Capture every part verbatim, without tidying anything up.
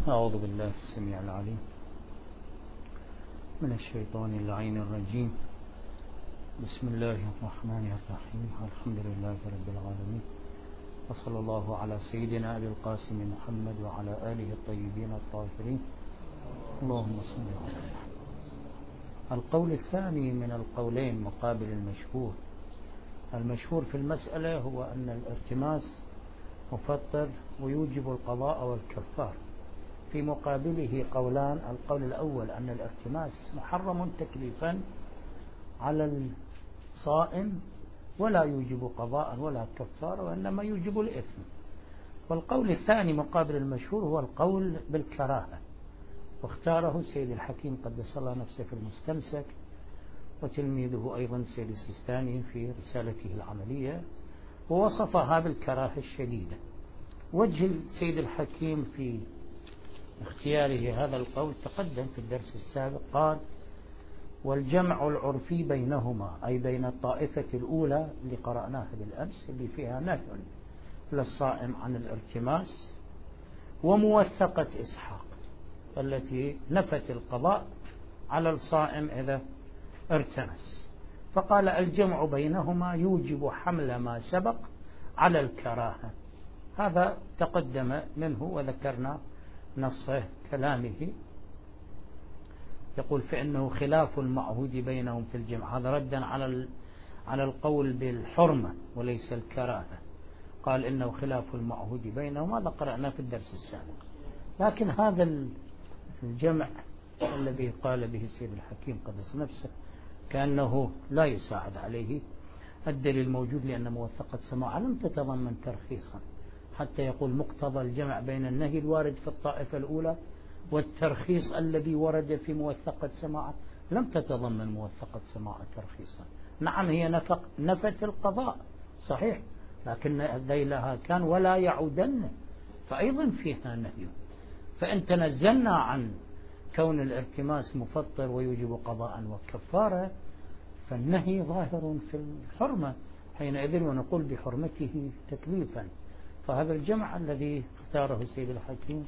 أعوذ بالله السميع العليم من الشيطان اللعين الرجيم. بسم الله الرحمن الرحيم. الحمد لله رب العالمين، وصلى الله على سيدنا أبي القاسم محمد وعلى آله الطيبين الطاهرين. اللهم صل على محمد. القول الثاني من القولين مقابل المشهور. المشهور في المسألة هو أن الالتماس مفطر ويوجب القضاء والكفار. في مقابله قولان: القول الأول أن الالتماس محرم تكليفا على الصائم ولا يوجب قضاء ولا كفار، وإنما يوجب الإثم. والقول الثاني مقابل المشهور هو القول بالكراهة، واختاره سيد الحكيم قدس الله نفسه في المستمسك، وتلميذه أيضا سيد السيستاني في رسالته العملية، ووصفها بالكراهة الشديدة. وجه سيد الحكيم في اختياره هذا القول تقدم في الدرس السابق. قال: والجمع العرفي بينهما، أي بين الطائفة الأولى اللي قرأناها بالأمس اللي فيها نهي للصائم عن الالتماس، وموثقة إسحاق التي نفت القضاء على الصائم إذا التمس. فقال: الجمع بينهما يوجب حمل ما سبق على الكراهة. هذا تقدم منه وذكرنا نص كلامه. يقول: فإنه خلاف المعهود بينهم في الجمع. هذا ردا على على القول بالحرمة وليس الكراهة. قال: إنه خلاف المعهود بينهم. هذا قرأنا في الدرس السابق. لكن هذا الجمع الذي قال به السيد الحكيم قدس نفسه كأنه لا يساعد عليه الدليل الموجود، لأن موثقة سماع لم تتضمن ترخيصا، حتى يقول مقتضى الجمع بين النهي الوارد في الطائفة الأولى والترخيص الذي ورد في موثقة سماع. لم تتضمن موثقة سماع ترخيصا. نعم، هي نفق نفت القضاء صحيح، لكن ذيلها كان ولا يعودن، فأيضا فيها نهي. فإن تنزلنا عن كون الالتماس مفطر ويوجب قضاء وكفارة، فالنهي ظاهر في الحرمة حينئذ، ونقول بحرمته تكليفا. فهذا الجمع الذي اختاره السيد الحكيم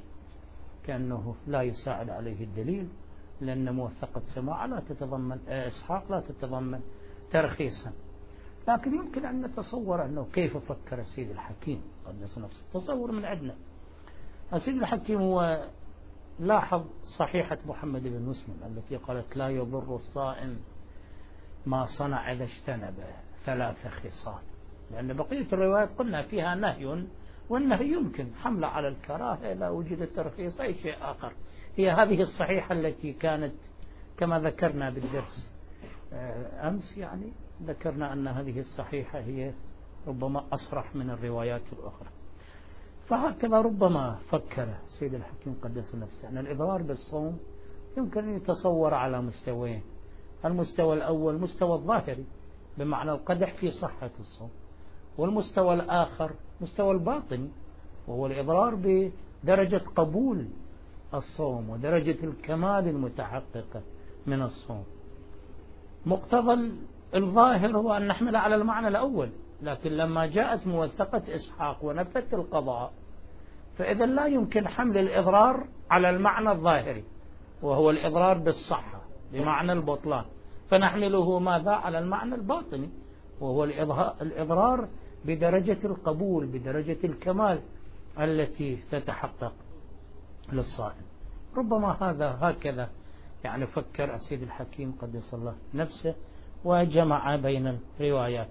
كأنه لا يساعد عليه الدليل، لأن موثقة سماع لا تتضمن إسحاق لا تتضمن ترخيصا. لكن يمكن أن نتصور أنه كيف فكر السيد الحكيم قدس نفسه. تصور من عندنا. السيد الحكيم هو لاحظ صحيحة محمد بن مسلم التي قالت: لا يضر الصائم ما صنع إذا اجتنب ثلاث خصال. لأن بقية الروايات قلنا فيها نهي، والنهي يمكن حمله على الكراهة إذا وجد الترخيص أي شيء آخر. هي هذه الصحيحة التي كانت كما ذكرنا بالدرس أمس، يعني ذكرنا أن هذه الصحيحة هي ربما أصرح من الروايات الأخرى. فهكذا ربما فكر سيد الحكيم قدس نفسه أن الإضرار بالصوم يمكن أن يتصور على مستويين. المستوى الأول مستوى الظاهري بمعنى القدح في صحة الصوم، والمستوى الآخر مستوى الباطني وهو الإضرار بدرجة قبول الصوم ودرجة الكمال المتحققة من الصوم. مقتضى الظاهر هو أن نحمل على المعنى الأول، لكن لما جاءت موثقة إسحاق ونفت القضاء، فإذا لا يمكن حمل الإضرار على المعنى الظاهري وهو الإضرار بالصحة بمعنى البطلان، فنحمله ماذا على المعنى الباطني وهو الإضرار بدرجة القبول بدرجة الكمال التي تتحقق للصائم. ربما هذا هكذا يعني فكر السيد الحكيم قدس الله نفسه وجمع بين الروايات.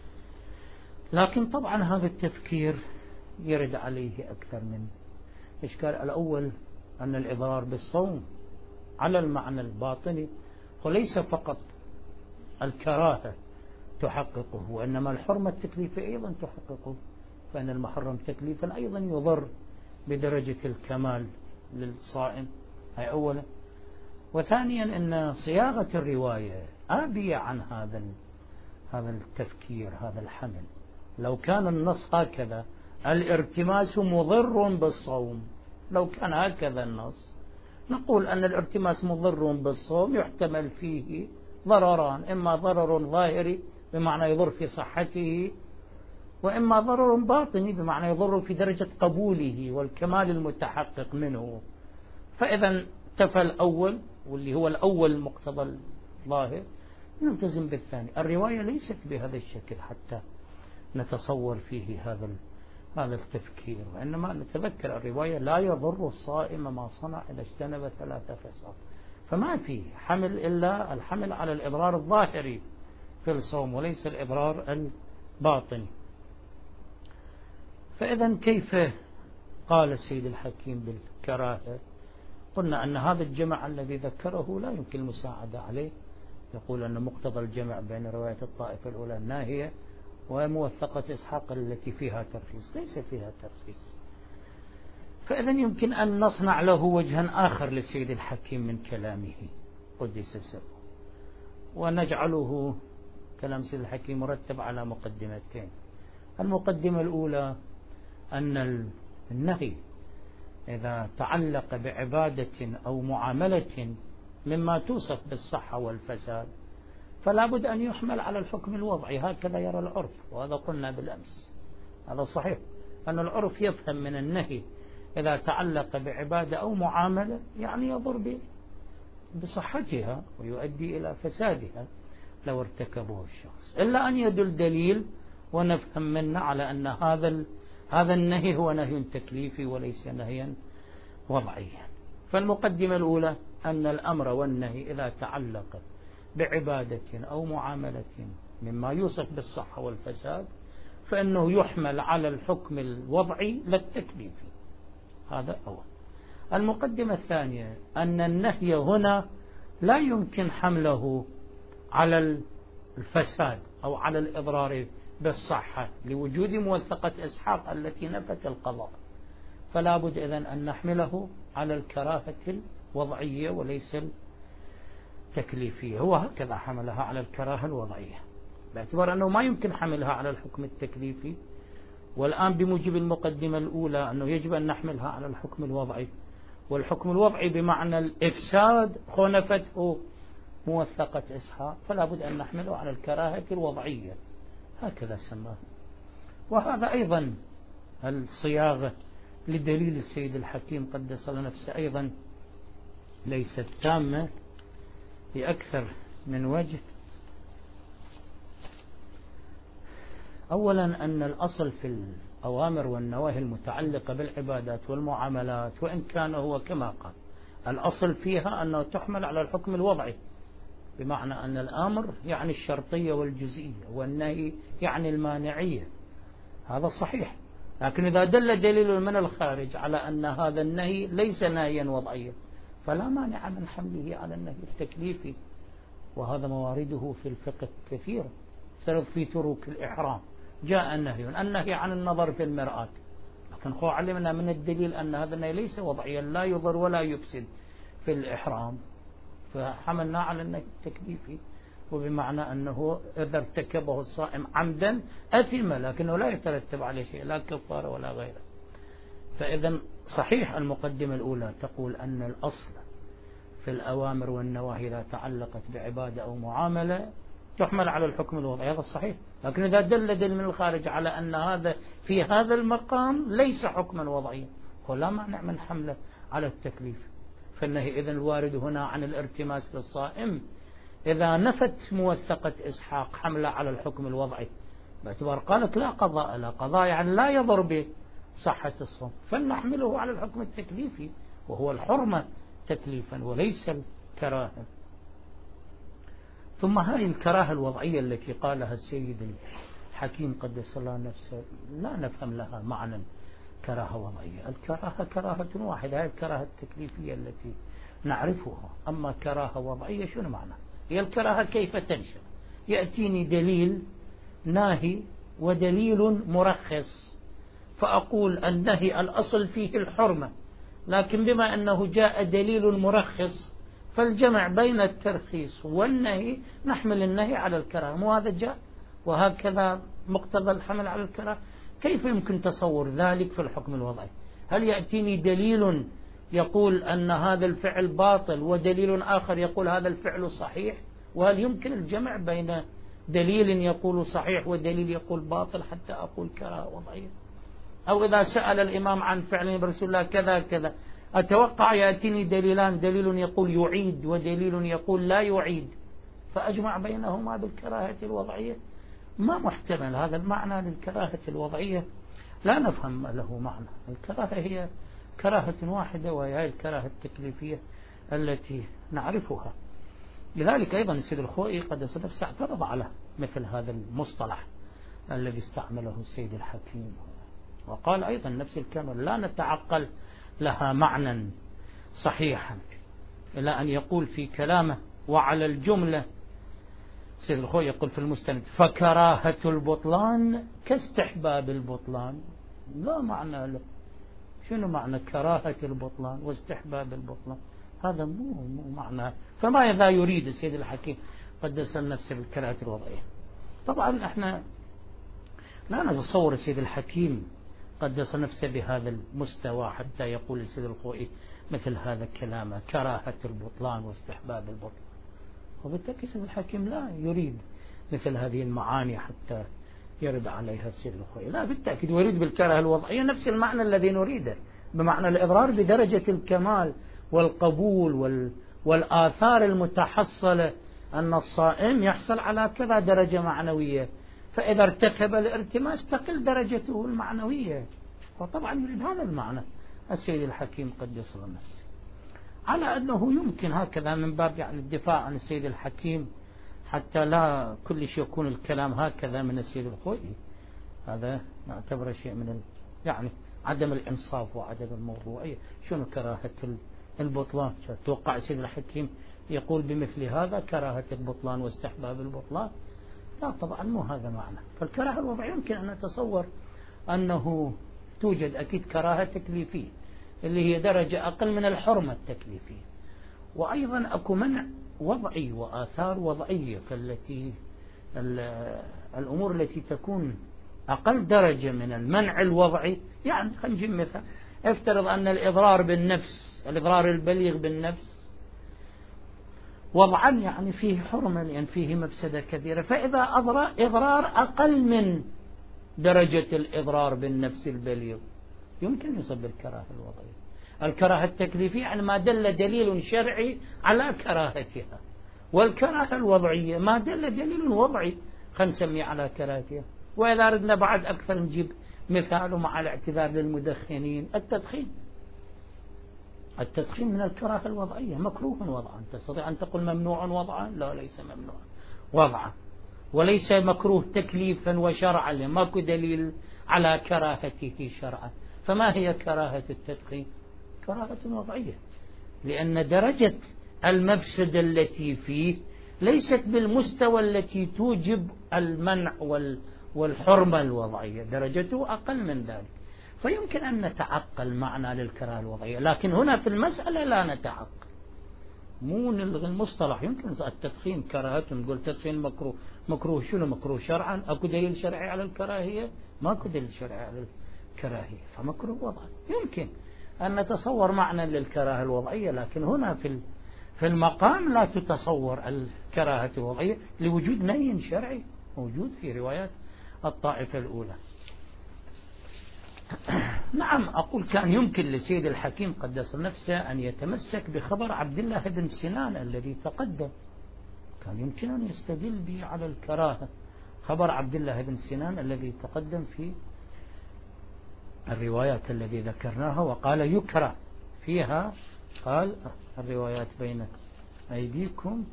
لكن طبعا هذا التفكير يرد عليه أكثر من إشكال. الأول أن الإضرار بالصوم على المعنى الباطني وليس فقط الكراهة تحققه، وإنما الحرمة التكليفية أيضا تحققه، فإن المحرم تكليفا أيضا يضر بدرجة الكمال للصائم. هاي أولا. وثانيا أن صياغة الرواية آبية عن هذا هذا التفكير هذا الحمل. لو كان النص هكذا: الارتماس مضر بالصوم، لو كان هكذا النص نقول أن الارتماس مضر بالصوم يحتمل فيه ضرران: إما ضرر ظاهري بمعنى يضر في صحته، وإما ضرر باطني بمعنى يضر في درجة قبوله والكمال المتحقق منه. فإذا انتفى الأول واللي هو الأول مقتضى الظاهر نلتزم بالثاني. الرواية ليست بهذا الشكل حتى نتصور فيه هذا هذا التفكير، وإنما نتذكر الرواية لا يضر الصائم ما صنع إذا اجتنب ثلاثة خصال، فما في حمل إلا الحمل على الإضرار الظاهري في الصوم وليس الإضرار الباطني. فإذا كيف قال السيد الحكيم بالكراهة؟ قلنا أن هذا الجمع الذي ذكره لا يمكن المساعدة عليه، يقول أن مقتضى الجمع بين رواية الطائفة الأولى الناهية وموثقة إسحاق التي فيها ترخيص ليس فيها ترخيص. فإذا يمكن أن نصنع له وجها آخر للسيد الحكيم من كلامه قدس سره، ونجعله كلام السيد الحكيم مرتب على مقدمتين. المقدمة الأولى أن النهي إذا تعلق بعبادة أو معاملة مما توصف بالصحة والفساد فلا بد أن يحمل على الحكم الوضعي، هكذا يرى العرف، وهذا قلنا بالأمس هذا صحيح، أن العرف يفهم من النهي إذا تعلق بعبادة أو معاملة يعني يضر بصحتها ويؤدي إلى فسادها لو ارتكبه الشخص، إلا أن يدل دليل ونفهم منا على أن هذا هذا النهي هو نهي تكليفي وليس نهيا وضعيا. فالمقدمة الأولى أن الأمر والنهي إذا تعلق بعبادة أو معاملة مما يوصف بالصحة والفساد فإنه يحمل على الحكم الوضعي لا التكليفي، هذا أول. المقدمة الثانية أن النهي هنا لا يمكن حمله على الفساد أو على الإضرار بالصحة لوجود موثقة إسحاق التي نفت القضاء، فلا بد إذن أن نحمله على الكراهة الوضعية وليس التكليفية. هو هكذا حملها على الكراهة الوضعية باعتبار أنه ما يمكن حملها على الحكم التكليفي، والآن بموجب المقدمة الأولى أنه يجب أن نحملها على الحكم الوضعي، والحكم الوضعي بمعنى الإفساد خنفته موثقة إسحاق فلا بد أن نحمله على الكراهة الوضعية، هكذا سماه. وهذا أيضا الصياغة لدليل السيد الحكيم قدس الله نفسه أيضا ليست تامة لأكثر من وجه. أولا أن الأصل في الأوامر والنواهي المتعلقة بالعبادات والمعاملات وإن كان هو كما قال الأصل فيها أنه تحمل على الحكم الوضعي، بمعنى أن الأمر يعني الشرطية والجزئية والنهي يعني المانعية، هذا صحيح. لكن إذا دل دليل من الخارج على أن هذا النهي ليس نهيا وضعيا فلا مانع من حمله على النهي التكليفي، وهذا موارده في الفقه كثيرة. سرد في تروك الإحرام جاء النهي النهي عن النظر في المرآة، لكن خو علمنا من الدليل أن هذا النهي ليس وضعيا لا يضر ولا يفسد في الإحرام، فحملنا على النهي التكليفي، وبمعنى أنه إذا ارتكبه الصائم عمدا أثم لكنه لا يترتب عليه شيء لا كفارة ولا غيره. فإذا صحيح المقدمة الأولى تقول أن الأصل في الأوامر والنواهي إذا تعلقت بعبادة أو معاملة تحمل على الحكم الوضعي، هذا صحيح. لكن إذا دل دل من الخارج على أن هذا في هذا المقام ليس حكما وضعيا فلا مانع من حمله على التكليف. فالنهي إذن الوارد هنا عن الارتماس للصائم إذا نفت موثقة إسحاق حمله على الحكم الوضعي باعتبار قالت لا قضاء، لا قضاء يعني لا يضر بصحة الصوم، فلنحمله على الحكم التكليفي وهو الحرمة تكليفا وليس الكراهة. ثم هذه الكراهة الوضعية التي قالها السيد الحكيم قدس الله نفسه لا نفهم لها معنى كراهة وضعية. الكراهة كراهة واحدة، هي الكراهة التكليفية التي نعرفها، أما كراهة وضعية شنو معنى؟ هي الكراهة كيف تنشأ؟ يأتيني دليل ناهي ودليل مرخص فأقول النهي الأصل فيه الحرمة، لكن بما أنه جاء دليل مرخص فالجمع بين الترخيص والنهي نحمل النهي على الكراهة، وهذا جاء وهكذا مقتضى الحمل على الكراهة. كيف يمكن تصور ذلك في الحكم الوضعي؟ هل يأتيني دليل يقول أن هذا الفعل باطل ودليل آخر يقول هذا الفعل صحيح؟ وهل يمكن الجمع بين دليل يقول صحيح ودليل يقول باطل حتى أقول كراهة وضعية؟ أو إذا سأل الإمام عن فعل برسول الله كذا كذا أتوقع يأتيني دليلان، دليل يقول يعيد ودليل يقول لا يعيد، فأجمع بينهما بالكراهة الوضعية؟ ما محتمل هذا المعنى للكراهة الوضعية، لا نفهم له معنى. الكراهة هي كراهة واحدة، وهي الكراهة التكليفية التي نعرفها. لذلك أيضا السيد الخوئي قدس نفسه اعترض على مثل هذا المصطلح الذي استعمله السيد الحكيم، وقال أيضا نفس الكلمة لا نتعقل لها معنى صحيحا، إلى أن يقول في كلامه وعلى الجملة السيد الخوئي يقول في المستند فكراهة البطلان كاستحباب البطلان. لا معنى له. شنو معنى كراهة البطلان واستحباب البطلان؟ هذا مو, مو معنى. فماذا يريد السيد الحكيم قدس نفسه بالكراهة الوضعية؟ طبعا احنا لا نتصور السيد الحكيم قدس نفسه بهذا المستوى حتى يقول السيد الخوئي مثل هذا الكلام كراهة البطلان واستحباب البطلان، وبالتالي السيد الحكيم لا يريد مثل هذه المعاني حتى يرد عليها السيد الخوئي. لا، بالتأكيد يريد بالكراهة الوضعية نفس المعنى الذي نريده، بمعنى الإضرار بدرجة الكمال والقبول وال... والآثار المتحصلة أن الصائم يحصل على كذا درجة معنوية، فإذا ارتكب الارتماس تقل درجته المعنوية. وطبعا يريد هذا المعنى السيد الحكيم قدس الله نفسه، على أنه يمكن هكذا من باب يعني الدفاع عن السيد الحكيم حتى لا كل شيء يكون الكلام هكذا من السيد الخوئي. هذا نعتبره شيء من ال... يعني عدم الإنصاف وعدم الموضوعية. شنو كراهة البطلان؟ توقع السيد الحكيم يقول بمثل هذا كراهة البطلان واستحباب البطلان؟ لا طبعا مو هذا معنى. فالكراهة الوضعية يمكن أن نتصور أنه توجد أكيد كراهة تكليفية اللي هي درجة أقل من الحرمة التكليفية، وأيضا أكو منع وضعي وآثار وضعية، فالتي الأمور التي تكون أقل درجة من المنع الوضعي. يعني خلينا نجيب مثال، افترض أن الإضرار بالنفس، الإضرار البليغ بالنفس وضعا يعني فيه حرمة لأن فيه مفسدة كثيرة، فإذا إضرار أقل من درجة الإضرار بالنفس البليغ يمكن يصب الكراهة الوضعية. الكراهة التكليفية يعني ما دل دليل شرعي على كراهتها، والكراهة الوضعية ما دل دليل وضعي خلينا نسميه على كراهتها. وإذا أردنا بعد أكثر نجيب مثال مع الاعتذار للمدخنين، التدخين التدخين من الكراهة الوضعية، مكروه وضعا. تستطيع أن تقول ممنوع وضعا؟ لا، ليس ممنوع وضعا، وليس مكروه تكليفا وشرعا، ماكو دليل على كراهته شرعا. فما هي كراهة التدخين؟ كراهة وضعية، لأن درجة المفسدة التي فيه ليست بالمستوى التي توجب المنع والحرمة الوضعية، درجته أقل من ذلك. فيمكن أن نتعقل معنى للكراهة الوضعية، لكن هنا في المسألة لا نتعقل، مو نلغي المصطلح. يمكن التدخين كراهة، نقول تدخين مكروه. مكروه شنو مكروه شرعا؟ أكو دليل شرعي على الكراهية؟ ماكو دليل شرعي على الكراهية، فمكروه وضعا. يمكن أن نتصور معنى للكراهة الوضعية، لكن هنا في في المقام لا تتصور الكراهة الوضعية لوجود نهي شرعي موجود في روايات الطائفة الأولى. نعم، أقول كان يمكن لسيد الحكيم قدس نفسه أن يتمسك بخبر عبد الله بن سنان الذي تقدم، كان يمكن أن يستدل به على الكراهة. خبر عبد الله بن سنان الذي تقدم في الروايات التي ذكرناها، وقال يكره فيها، قال الروايات بين أيديكم،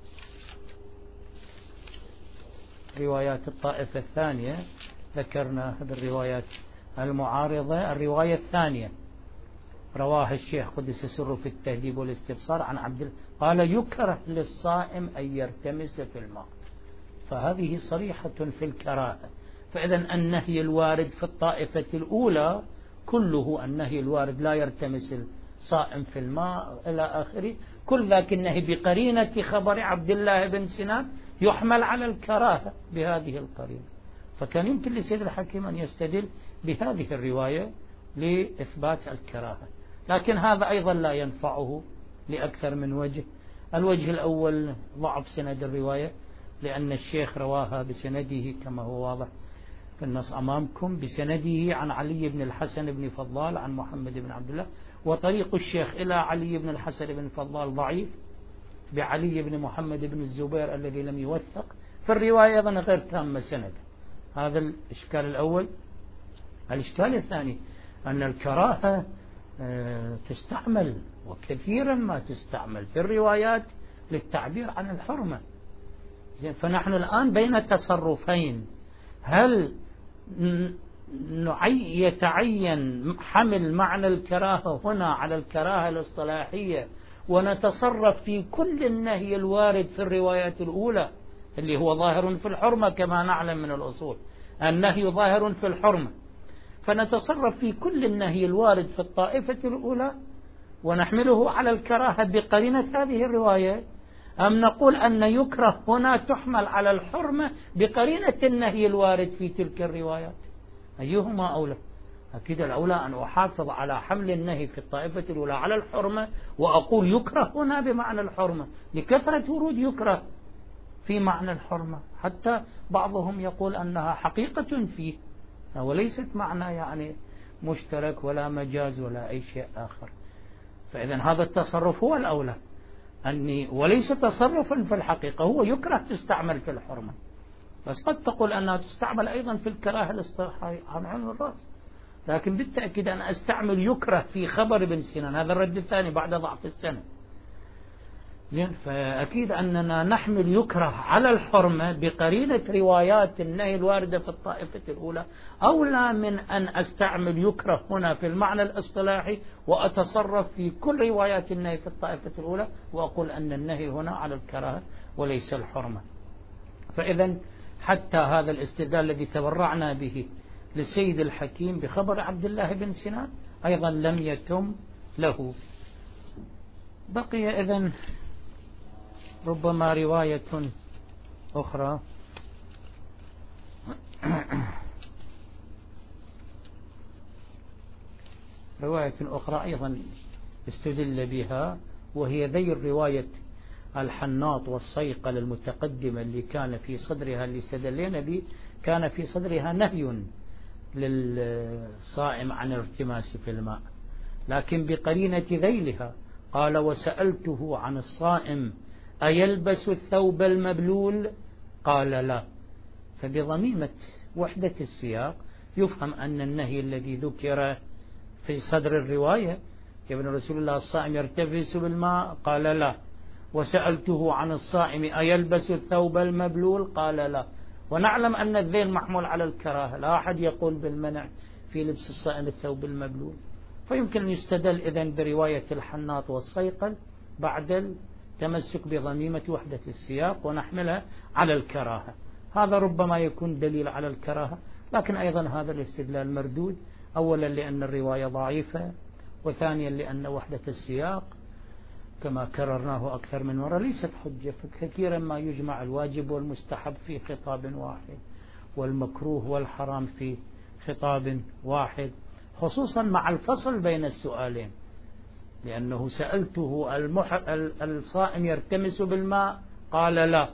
روايات الطائفة الثانية ذكرناها بالروايات المعارضة. الرواية الثانية رواها الشيخ قدس سره في التهذيب والاستبصار عن عبد الله، قال يكره للصائم أن يرتمس في الماء، فهذه صريحة في الكراهة. فإذا النهي الوارد في الطائفة الأولى كله النهي الوارد لا يرتمس الصائم في الماء إلى آخره، كل ذاك النهي بقرينة خبر عبد الله بن سنان يحمل على الكراهة بهذه القرينة. فكان يمكن لسيد الحكيم أن يستدل بهذه الرواية لإثبات الكراهة، لكن هذا أيضا لا ينفعه لأكثر من وجه. الوجه الأول ضعف سند الرواية، لأن الشيخ رواها بسنده كما هو واضح في النص أمامكم بسنده عن علي بن الحسن بن فضال عن محمد بن عبد الله، وطريق الشيخ إلى علي بن الحسن بن فضال ضعيف بعلي بن محمد بن الزبير الذي لم يوثق، فالرواية أيضا غير تامة سند. هذا الإشكال الأول. الإشكال الثاني أن الكراهة تستعمل وكثيرا ما تستعمل في الروايات للتعبير عن الحرمة. فنحن الآن بين تصرفين، هل يتعين حمل معنى الكراهة هنا على الكراهة الاصطلاحية ونتصرف في كل النهي الوارد في الروايات الأولى اللي هو ظاهر في الحرمة كما نعلم من الأصول، النهي ظاهر في الحرمة، فنتصرف في كل النهي الوارد في الطائفة الأولى ونحمله على الكراهة بقرينة هذه الرواية، أم نقول أن يكره هنا تحمل على الحرمة بقرينة النهي الوارد في تلك الروايات؟ أيهما أولى؟ أكيد الأولى أن أحافظ على حمل النهي في الطائفة الأولى على الحرمة وأقول يكره هنا بمعنى الحرمة لكثرة ورود يكره في معنى الحرمة، حتى بعضهم يقول أنها حقيقة فيه وليست معنى يعني مشترك ولا مجاز ولا أي شيء آخر. فإذا هذا التصرف هو الأولى، أني وليس تصرفا في الحقيقة، هو يكره تستعمل في الحرمة، بس قد تقول أنها تستعمل أيضا في الكراهة الاصطلاحية عن عين الرأس، لكن بالتأكيد أنا أستعمل يكره في خبر ابن سنان، هذا الرد الثاني بعد ضعف السند. زين، فأكيد أننا نحمل يكره على الحرمة بقرينة روايات النهي الواردة في الطائفة الأولى أولى من أن أستعمل يكره هنا في المعنى الاصطلاحي وأتصرف في كل روايات النهي في الطائفة الأولى وأقول أن النهي هنا على الكراهة وليس الحرمة. فإذا حتى هذا الاستدلال الذي تبرعنا به للسيد الحكيم بخبر عبد الله بن سنان أيضا لم يتم له. بقي إذن ربما رواية أخرى رواية أخرى أيضا استدل بها، وهي ذي الرواية الحناط والصيقل المتقدمة اللي كان في صدرها اللي استدلنا به كان في صدرها نهي للصائم عن الارتماس في الماء، لكن بقرينة ذيلها قال وسألته عن الصائم أيلبس الثوب المبلول قال لا، فبضميمة وحدة السياق يفهم أن النهي الذي ذكر في صدر الرواية يا ابن رسول الله الصائم يرتفس بالماء قال لا، وسألته عن الصائم أيلبس الثوب المبلول قال لا، ونعلم أن الذيل محمول على الكراهة، لا أحد يقول بالمنع في لبس الصائم الثوب المبلول، فيمكن أن يستدل إذن برواية الحناط والصيقل بعد التمسك بضميمة وحدة السياق ونحملها على الكراهة. هذا ربما يكون دليل على الكراهة، لكن أيضا هذا الاستدلال مردود، أولا لأن الرواية ضعيفة، وثانيا لأن وحدة السياق كما كررناه أكثر من مرة ليست حجة، فكثيرا ما يجمع الواجب والمستحب في خطاب واحد والمكروه والحرام في خطاب واحد، خصوصا مع الفصل بين السؤالين، لأنه سألته المح... الصائم يرتمس بالماء قال لا،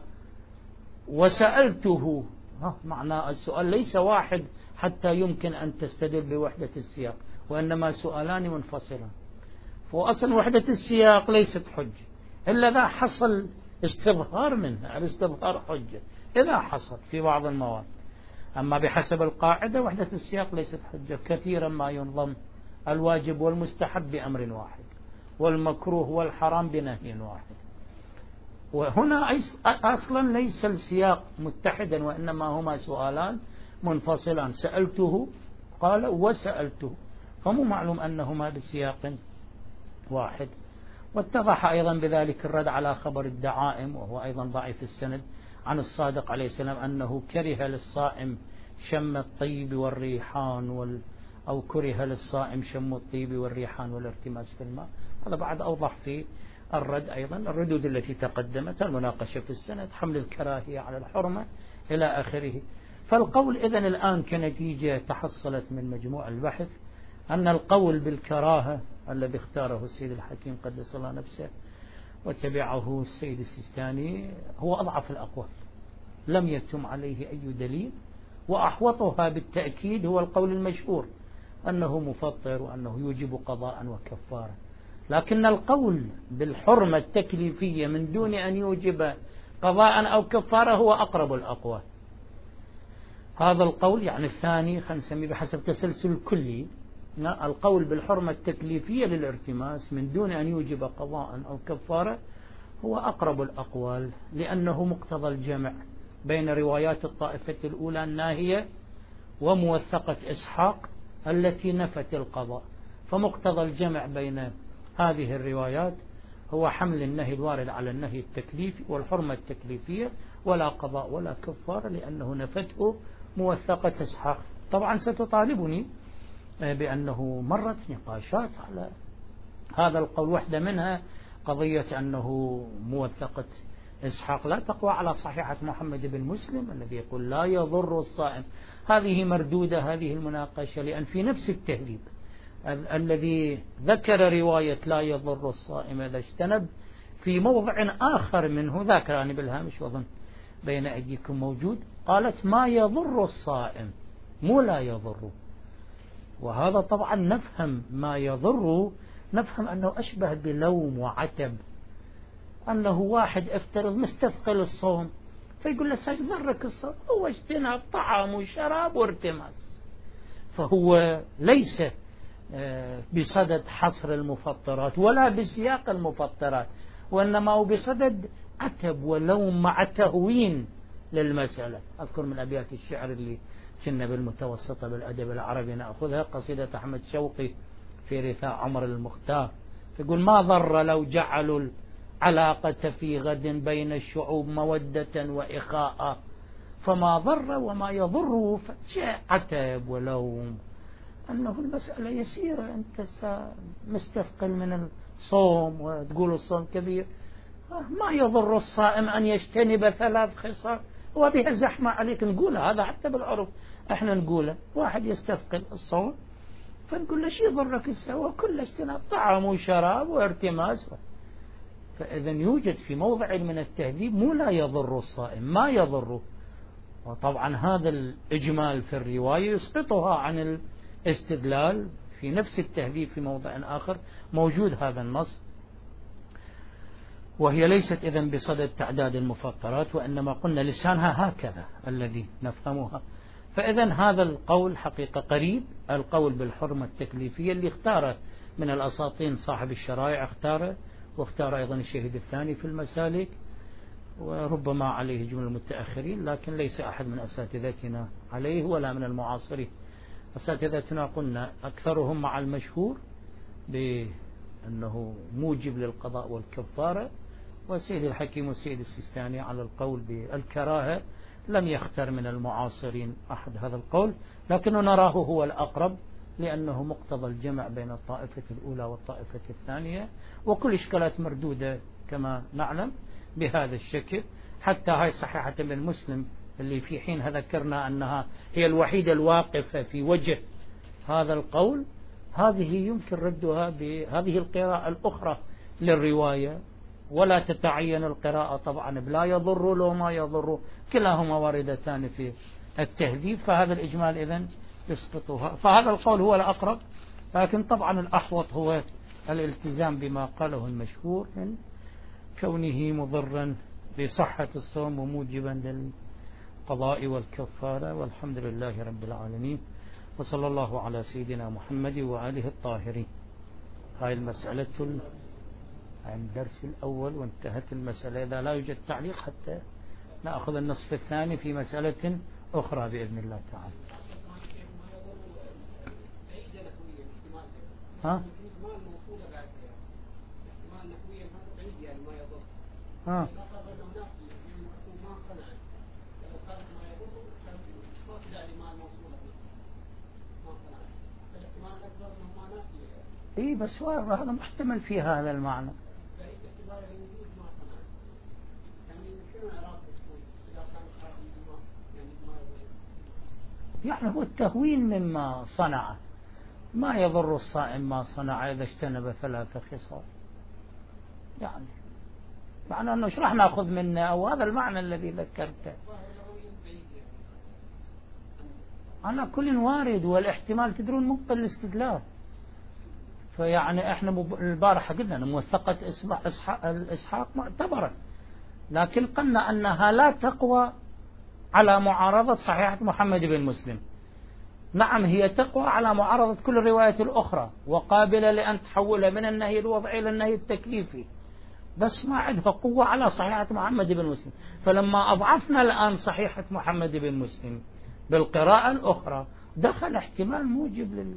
وسألته معنى السؤال ليس واحد حتى يمكن أن تستدل بوحدة السياق، وإنما سؤالان منفصلان، فأصلا وحدة السياق ليست حجة إلا إذا حصل استظهار منها، الاستظهار حجة إذا حصل في بعض المواد، أما بحسب القاعدة وحدة السياق ليست حجة، كثيرا ما ينظم الواجب والمستحب بأمر واحد والمكروه والحرام بنهي واحد، وهنا أصلا ليس السياق متحدا وإنما هما سؤالان منفصلان، سألته قال وسألته، فمو معلوم أنهما بسياق واحد. واتضح أيضا بذلك الرد على خبر الدعائم وهو أيضا ضعيف السند عن الصادق عليه السلام أنه كره للصائم شم الطيب والريحان وال أو كره للصائم شم الطيب والريحان والارتماس في الماء، هذا بعد أوضح في الرد أيضا الردود التي تقدمت، المناقشة في السند، حمل الكراهية على الحرمة إلى آخره. فالقول إذن الآن كنتيجة تحصلت من مجموع البحث أن القول بالكراهة الذي اختاره السيد الحكيم قدس الله نفسه وتبعه السيد السيستاني هو أضعف الأقوال، لم يتم عليه أي دليل، وأحوطها بالتأكيد هو القول المشهور أنه مفطر وأنه يوجب قضاء وكفارة. لكن القول بالحرمة التكليفية من دون أن يوجب قضاء أو كفارة هو أقرب الأقوال. هذا القول يعني الثاني خلينا نسميه بحسب تسلسل كلي، القول بالحرمة التكليفية للارتماس من دون أن يوجب قضاء أو كفارة هو أقرب الأقوال، لأنه مقتضى الجمع بين روايات الطائفة الأولى الناهية وموثقة إسحاق التي نفت القضاء. فمقتضى الجمع بين هذه الروايات هو حمل النهي الوارد على النهي التكليفي والحرمة التكليفية ولا قضاء ولا كفارة، لأنه نفته موثقة إسحاق. طبعا ستطالبني بأنه مرت نقاشات على هذا القول، واحدة منها قضية أنه موثقة إسحاق لا تقوى على صحيحة محمد بن مسلم الذي يقول لا يضر الصائم. هذه مردودة هذه المناقشة، لأن في نفس التهذيب ال الذي ذكر رواية لا يضر الصائم إذا اجتنب في موضع آخر منه ذاكراني بالهامش وظن بين أيديكم موجود، قالت ما يضر الصائم مو لا يضر. وهذا طبعا نفهم ما يضر، نفهم أنه أشبه بلوم وعتب، أنه واحد افترض مستثقل الصوم فيقول له ساج ضرك الصوم، هو اجتناب طعام وشراب وارتماس، فهو ليس بصدد حصر المفطرات ولا بسياق المفطرات، وإنما هو بصدد عتب ولوم مع تهوين للمسألة. أذكر من أبيات الشعر اللي كنا بالمتوسطة بالأدب العربي نأخذها، قصيدة أحمد شوقي في رثاء عمر المختار، يقول ما ضر لو جعلوا العلاقة في غد بين الشعوب مودة وإخاء، فما ضر وما يضر فجاء عتب ولوم، أنه المسألة يسيرة، أنت مستثقل من الصوم وتقول الصوم كبير، ما يضر الصائم أن يجتنب ثلاث خصال وبها زحمة عليك. نقولها هذا حتى بالعرف احنا نقوله، واحد يستثقل الصوم فنقول له شي يضرك السوا كل اجتناب طعام وشراب وارتماس. فإذا يوجد في موضع من التهذيب مو لا يضر الصائم، ما يضره. وطبعا هذا الإجمال في الرواية يسقطها عن الاستدلال في نفس التهذيب في موضع آخر موجود هذا النص، وهي ليست إذن بصدد تعداد المفطرات، وإنما قلنا لسانها هكذا الذي نفهمها. فإذن هذا القول حقيقة قريب القول بالحرمة التكليفية اللي اختاره من الأساطين صاحب الشرائع، اختاره واختار أيضا الشهيد الثاني في المسالك، وربما عليه جمل المتأخرين، لكن ليس أحد من أساتذتنا عليه ولا من المعاصرين. أساتذتنا قلنا أكثرهم مع المشهور بأنه موجب للقضاء والكفارة، والسيد الحكيم والسيد السيستاني على القول بالكراهة. لم يختر من المعاصرين أحد هذا القول، لكنه نراه هو الأقرب، لأنه مقتضى الجمع بين الطائفة الأولى والطائفة الثانية، وكل إشكالات مردودة كما نعلم بهذا الشكل. حتى هاي صحيحة من مسلم اللي في حين ذكرنا أنها هي الوحيدة الواقفة في وجه هذا القول، هذه يمكن ردها بهذه القراءة الأخرى للرواية، ولا تتعين القراءة طبعا بلا يضر له ما يضر، كلاهما واردتان في التهذيب، فهذا الإجمال إذن يسقطها. فهذا القول هو الأقرب، لكن طبعا الأحوط هو الالتزام بما قاله المشهور من كونه مضرا بصحة الصوم وموجبا للقضاء والكفارة. والحمد لله رب العالمين، وصلى الله على سيدنا محمد وآله الطاهرين. هاي المسألة عن الدرس الأول وانتهت المسألة. إذا لا يوجد تعليق حتى نأخذ النصف الثاني في مسألة أخرى بإذن الله تعالى. ها؟ ها؟ إيه بس هذا محتمل في هذا المعنى. يعني هو التهوين مما صنع، ما يضر الصائم ما صنع إذا اجتنب ثلاث خصال، يعني معنى أنه ايش راح نأخذ منه، أو هذا المعنى الذي ذكرته. على كل وارد، والاحتمال تدرون مبطل الاستدلال. فيعني احنا البارحة قلنا أن موثقة الإسحاق معتبرة، لكن قلنا أنها لا تقوى على معارضة صحيحة محمد بن مسلم. نعم هي تقوى على معارضة كل الروايات الأخرى، وقابلة لأن تحولها من النهي الوضعي إلى النهي التكليفي، بس ما عندها قوة على صحيحة محمد بن مسلم. فلما أضعفنا الآن صحيحة محمد بن مسلم بالقراءة الأخرى دخل احتمال موجب لل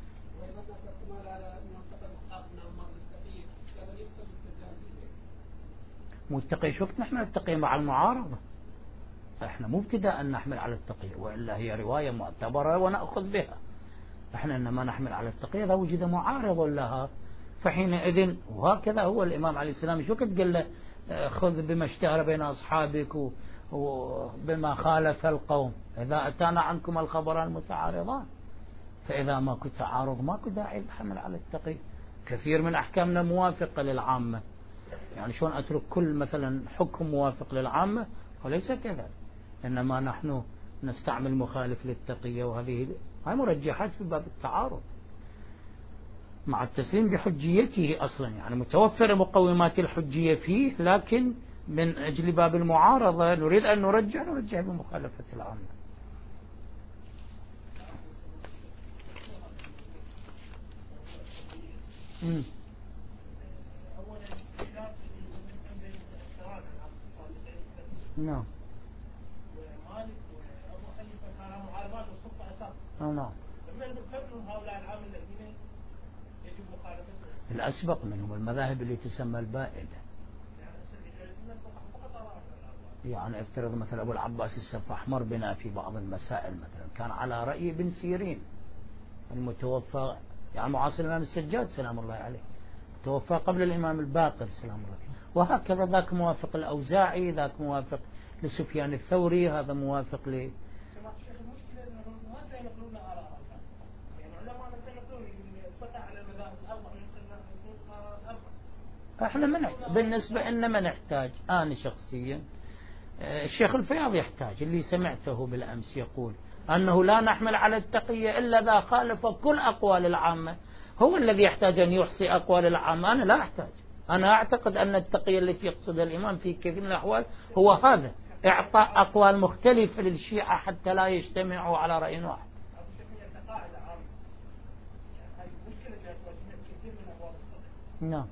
متقي. شفت نحمل التقية مع المعارضة، احنا مو ابتداء أن نحمل على التقية، وإلا هي رواية معتبرة ونأخذ بها. احنا إنما نحمل على التقية إذا وجد معارض لها، فحينئذ وهكذا هو الإمام عليه السلام شو كنت قال له خذ بما اشتهر بين أصحابك وبما خالف القوم إذا أتانا عنكم الخبران المتعارضان. فإذا ماكو تعارض ماكو داعي للحمل على التقية. كثير من أحكامنا موافقة للعامة، يعني شلون أترك كل مثلا حكم موافق للعامة؟ وليس كذا، إنما نحن نستعمل مخالف للتقية، وهذه هاي مرجحات في باب التعارض مع التسليم بحجيته أصلا، يعني متوفر مقومات الحجية فيه، لكن من أجل باب المعارضة نريد أن نرجع نرجع بمخالفة العامة. امم نعم ومالك وأبو حنيفة كانوا معارضات والسلطة أساسا. نعم. لما نذكرهم هؤلاء العامة الذين يجب مخالفتهم. الأسبق منهم المذاهب اللي تسمى البائدة. يعني افترض مثلا أبو العباس السفاح مر بنا في بعض المسائل، مثلا كان على رأي ابن سيرين المتوفى، يعني معاصر الإمام السجاد سلام الله عليه، توفى قبل الإمام الباقر سلام الله عليه. وهكذا ذاك موافق الأوزاعي، ذاك موافق لسفيان الثوري، هذا موافق ل احنا من بالنسبة لنا ما نحتاج. أنا شخصيا الشيخ الفياض يحتاج، اللي سمعته بالأمس يقول أنه لا نحمل على التقية إلا إذا خالف كل أقوال العامة، هو الذي يحتاج أن يحصي أقوال العامة. أنا لا أحتاج. أنا أعتقد أن التقية التي يقصدها الإمام في كثير من الأحوال هو هذا، إعطاء أقوال مختلفة للشيعة حتى لا يجتمعوا على رأي واحد. نعم.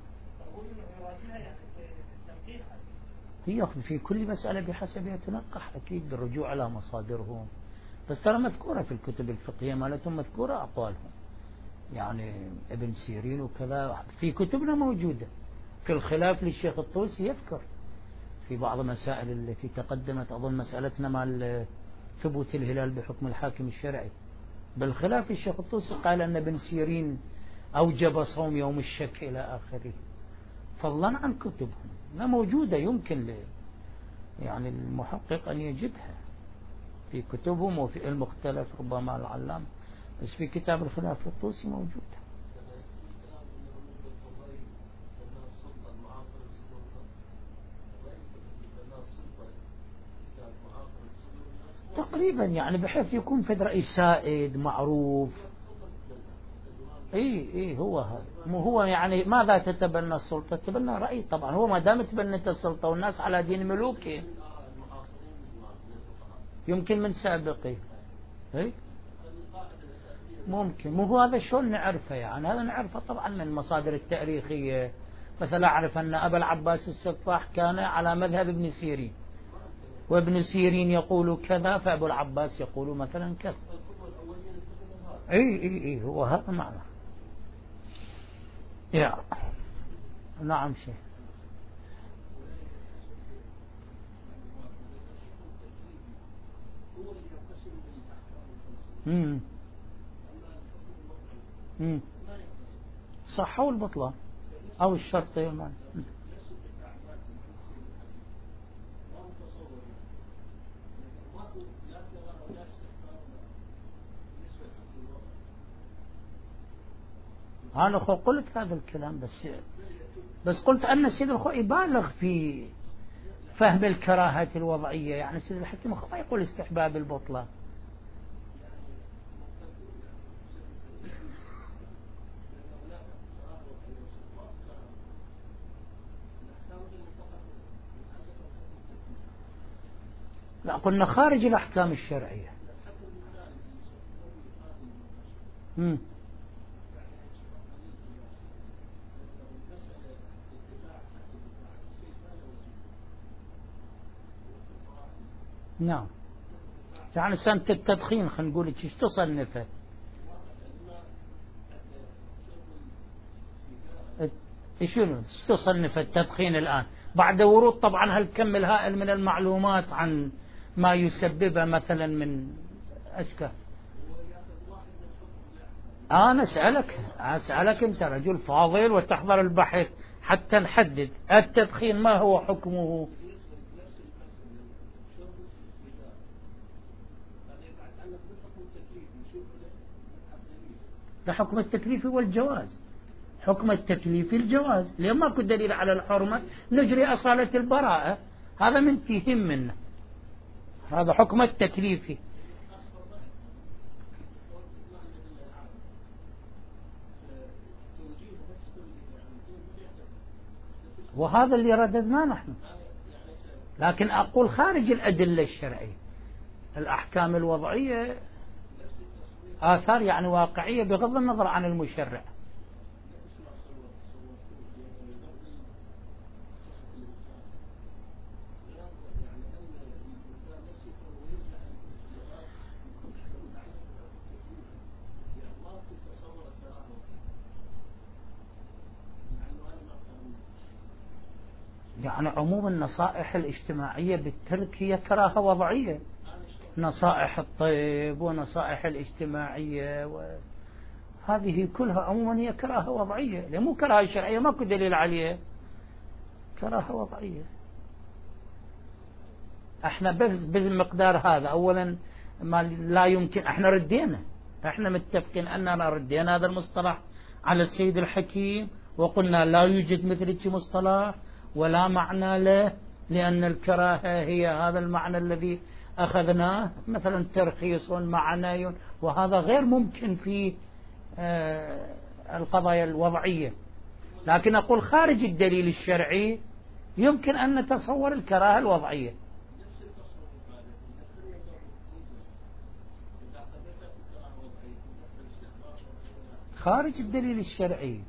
هي في كل مسألة بحسبها تنقح أكيد بالرجوع على مصادرهم، بس ترى مذكورة في الكتب الفقهية مالتهم، مذكورة أقوالهم، يعني ابن سيرين وكذا في كتبنا موجودة. في الخلاف للشيخ الطوسي يذكر في بعض مسائل التي تقدمت، أظن مسألتنا مع ثبوت الهلال بحكم الحاكم الشرعي، بالخلاف الشيخ الطوسي قال أن ابن سيرين أوجب صوم يوم الشك إلى آخره، فضلا عن كتبهم ما موجودة، يمكن ل يعني المحقق أن يجدها في كتبهم وفي المختلف ربما العلام، بس في كتاب الخلاف الطوسي موجودة. تقريبا يعني بحيث يكون في رأي سائد معروف. اي اي هو هذا، مو هو يعني ماذا تتبنى السلطة؟ تتبنى رأي طبعا، هو ما دام تبنت السلطة والناس على دين ملوكه يمكن من سابقه. اي ممكن، مو هو هذا شلون نعرفه؟ يعني هذا نعرفه طبعا من المصادر التاريخية. مثلا أعرف أن أبا العباس السفاح كان على مذهب ابن سيرين، وابن سيرين يقول كذا، فأبو العباس يقول مثلا كذا. اي اي اي هو هذا معنى. يا نعم شيء. امم امم صح والبطلان او الشرطين. أنا قلت هذا الكلام، بس بس قلت أن السيد الخوئي يبالغ في فهم الكراهة الوضعية، يعني السيد الحكيم ما يقول استحباب البطلان. لا قلنا خارج الأحكام الشرعية. مم. نعم يعني سنة التدخين خلينا نقول ايش تصنفه؟ شنو تصنف التدخين الآن بعد ورود طبعا هالكم الهائل من المعلومات عن ما يسببه مثلا من أشكال. أنا أسألك أسألك أنت رجل فاضل وتحضر البحث حتى نحدد التدخين ما هو حكمه. حكم التكليف والجواز. حكم التكليف الجواز لأن ماكو دليل على الحرمة نجري أصالة البراءة. هذا من تهم منه. هذا حكم التكليفي. وهذا اللي رددناه نحن. لكن أقول خارج الأدلة الشرعية الأحكام الوضعية آثار يعني واقعية بغض النظر عن المشرع. يعني عموم النصائح الاجتماعية بالترك هي كراهة وضعية. نصائح الطيب ونصائح الاجتماعية وهذه كلها عموما هي كراهة وضعية. لأن مو كراهة شرعية ماكو دليل عليها. كراهة وضعية. احنا بس بمقدار هذا أولا ما لا يمكن. احنا ردينا احنا متفقين أننا ردينا هذا المصطلح على السيد الحكيم وقلنا لا يوجد مثل مصطلح ولا معنى له لأن الكراهة هي هذا المعنى الذي أخذناه مثلا ترخيص معنى وهذا غير ممكن في القضايا الوضعية. لكن أقول خارج الدليل الشرعي يمكن أن نتصور الكراهة الوضعية. خارج الدليل الشرعي.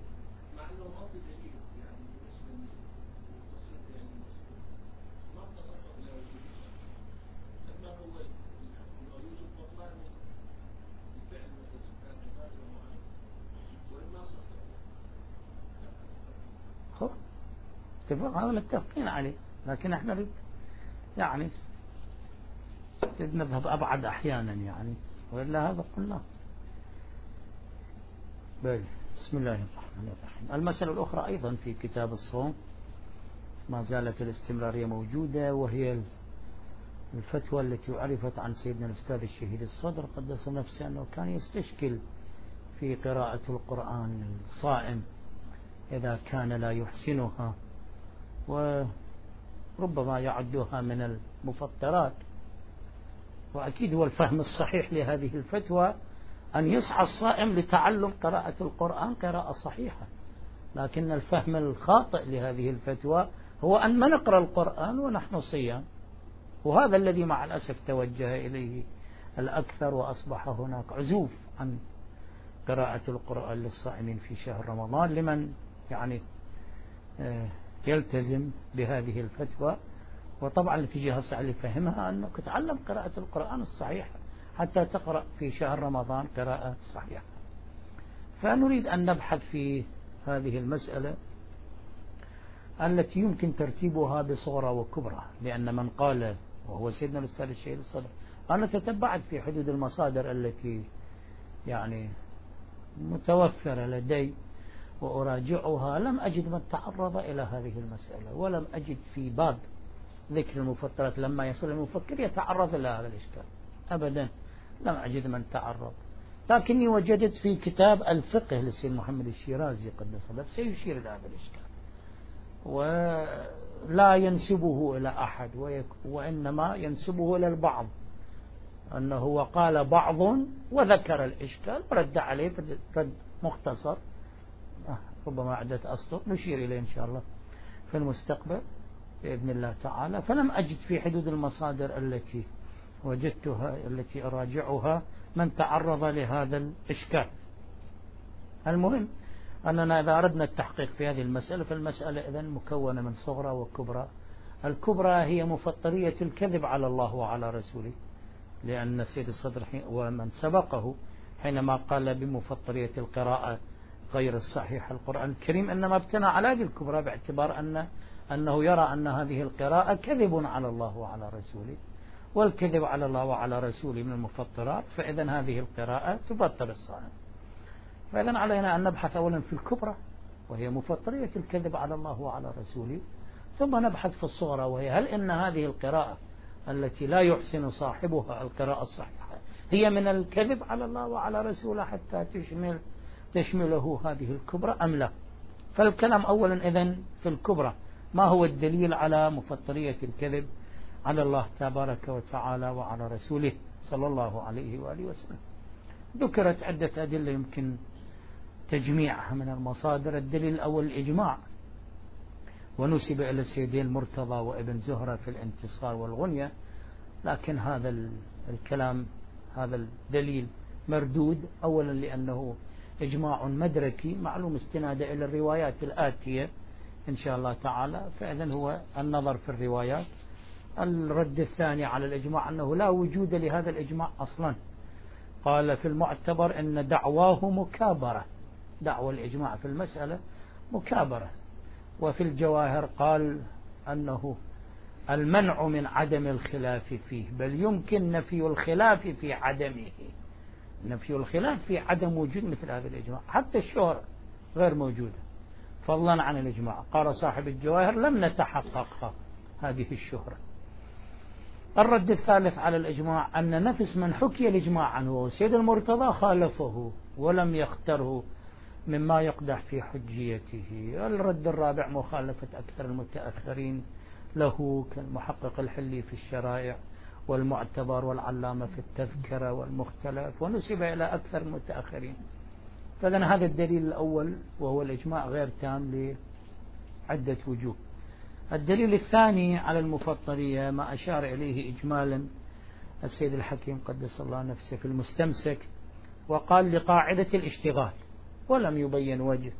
اتفق هذا متفقين عليه. لكن احنا نريد يعني نذهب أبعد أحيانا يعني وإلا هذا قلنا. بسم الله الرحمن الرحيم. المسألة الأخرى أيضا في كتاب الصوم ما زالت الاستمرارية موجودة وهي الفتوى التي عرفت عن سيدنا الأستاذ الشهيد الصدر قدس نفسه أنه كان يستشكل في قراءة القرآن الصائم إذا كان لا يحسنها وربما يعدها من المفطرات. وأكيد هو الفهم الصحيح لهذه الفتوى أن يسعى الصائم لتعلم قراءة القرآن قراءة صحيحة. لكن الفهم الخاطئ لهذه الفتوى هو أن ما نقرأ القرآن ونحن صيام. وهذا الذي مع الأسف توجه إليه الأكثر وأصبح هناك عزوف عن قراءة القرآن للصائمين في شهر رمضان لمن يعني يلتزم بهذه الفتوى. وطبعا التي هسه اللي فهمها أنك تعلم قراءة القرآن الصحيحة حتى تقرأ في شهر رمضان قراءة صحيحة. فنريد أن نبحث في هذه المسألة التي يمكن ترتيبها بصغرى وكبرى. لأن من قال وهو سيدنا الأستاذ الشهيد الصدر أنا تتبعت في حدود المصادر التي يعني متوفرة لدي وأراجعها لم أجد من تعرض إلى هذه المسألة ولم أجد في باب ذكر المفطرات لما يصل المفكر يتعرض إلى هذا الإشكال أبدا. لم أجد من تعرض. لكني وجدت في كتاب الفقه للسيد محمد الشيرازي قدس الله سيشير إلى هذا الإشكال ولا ينسبه إلى أحد وإنما ينسبه إلى البعض أنه وقال بعض وذكر الإشكال ورد عليه رد مختصر ربما عدة أسطر نشير إليه إن شاء الله في المستقبل. بإذن الله تعالى. فلم أجد في حدود المصادر التي وجدتها التي أراجعها من تعرض لهذا الإشكال. المهم أننا إذا أردنا التحقيق في هذه المسألة فالمسألة إذن مكونة من صغرى وكبرى. الكبرى هي مفطرية الكذب على الله وعلى رسوله، لأن سيد الصدر ومن سبقه حينما قال بمفطرية القراءة غير الصحيح القرآن الكريم إنما ابتنى على هذه الكبرى باعتبار أن أنه يرى أن هذه القراءة كذب على الله وعلى رسوله، والكذب على الله وعلى رسوله من المفطرات، فإذا هذه القراءة تفطر الصائم. فإذا علينا أن نبحث أولا في الكبرى وهي مفطرية الكذب على الله وعلى رسوله، ثم نبحث في الصغرى وهي هل إن هذه القراءة التي لا يحسن صاحبها القراءة الصحيحة هي من الكذب على الله وعلى رسوله حتى تشمل تشمله هذه الكبرى أم لا. فالكلام أولا إذن في الكبرى، ما هو الدليل على مفطرية الكذب على الله تبارك وتعالى وعلى رسوله صلى الله عليه وآله وسلم. ذكرت عدة أدلة يمكن تجميعها من المصادر. الدليل الأول الإجماع، ونسب إلى السيدين المرتضى وابن زهرة في الانتصار والغنية، لكن هذا الكلام هذا الدليل مردود. أولا لأنه إجماع مدركي معلوم استناده إلى الروايات الآتية إن شاء الله تعالى، فإذن هو النظر في الروايات. الرد الثاني على الإجماع أنه لا وجود لهذا الإجماع أصلا. قال في المعتبر أن دعواه مكابرة، دعوى الإجماع في المسألة مكابرة. وفي الجواهر قال أنه المنع من عدم الخلاف فيه، بل يمكن نفي الخلاف في عدمه، نفي الخلاف في عدم وجود مثل هذا الإجماع. حتى الشهرة غير موجودة فضلا عن الإجماع. قال صاحب الجواهر لم نتحقق هذه الشهرة. الرد الثالث على الإجماع أن نفس من حكي الإجماع عنه وسيد المرتضى خالفه ولم يختره مما يقدح في حجيته. الرد الرابع مخالفة أكثر المتأخرين له كالمحقق الحلي في الشرائع والمعتبر والعلامة في التذكرة والمختلف، ونسب إلى أكثر المتأخرين. فإذن هذا الدليل الأول وهو الإجماع غير تام لعدة وجوه. الدليل الثاني على المفطرية ما أشار إليه إجمالا السيد الحكيم قدس الله نفسه في المستمسك، وقال لقاعدة الاشتغال، ولم يبين وجه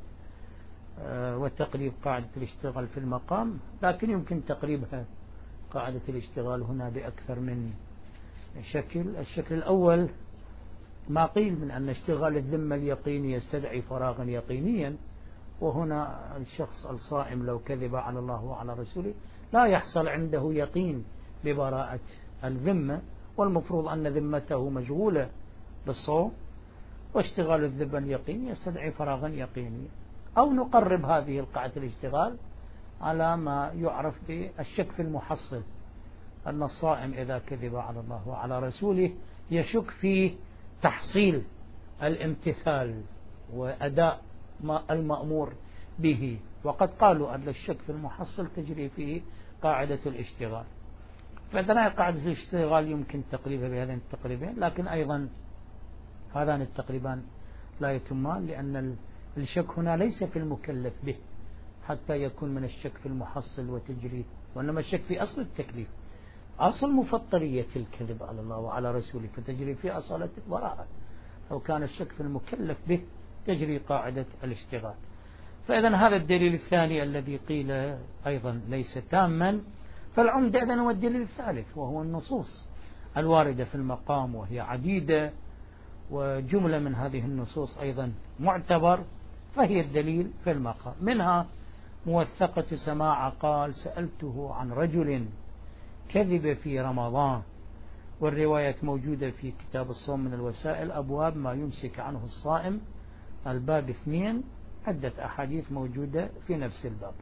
وتقريب قاعدة الاشتغال في المقام، لكن يمكن تقريبها قاعدة الاشتغال هنا بأكثر من شكل. الشكل الأول ما قيل من أن اشتغال الذمة اليقيني يستدعي فراغا يقينيا، وهنا الشخص الصائم لو كذب على الله وعلى رسوله لا يحصل عنده يقين ببراءة الذمة، والمفروض أن ذمته مشغولة بالصوم، واشتغال الذمة اليقيني يستدعي فراغا يقينيا. أو نقرب هذه القاعدة الاشتغال على ما يعرف بالشك في المحصل، أن الصائم إذا كذب على الله وعلى رسوله يشك في تحصيل الامتثال وأداء المأمور به، وقد قالوا أن الشك في المحصل تجري فيه قاعدة الاشتغال. فإذا قاعدة الاشتغال يمكن تقريبها بهذين التقريبين، لكن أيضا هذان التقريبان لا يتمان، لأن الشك هنا ليس في المكلف به حتى يكون من الشك في المحصل وتجري، وإنما الشك في أصل التكليف، أصل مفطرية الكذب على الله وعلى رسوله، فتجري في أصالة البراءة. لو كان الشك في المكلف به تجري قاعدة الاشتغال. فإذا هذا الدليل الثاني الذي قيل أيضا ليس تاما. فالعمدة إذن هو الدليل الثالث وهو النصوص الواردة في المقام، وهي عديدة، وجملة من هذه النصوص أيضا معتبر، فهي الدليل في المقام. منها موثقة سماع قال سألته عن رجل كذب في رمضان، والرواية موجودة في كتاب الصوم من الوسائل أبواب ما يمسك عنه الصائم، الباب اثنين، عدة أحاديث موجودة في نفس الباب.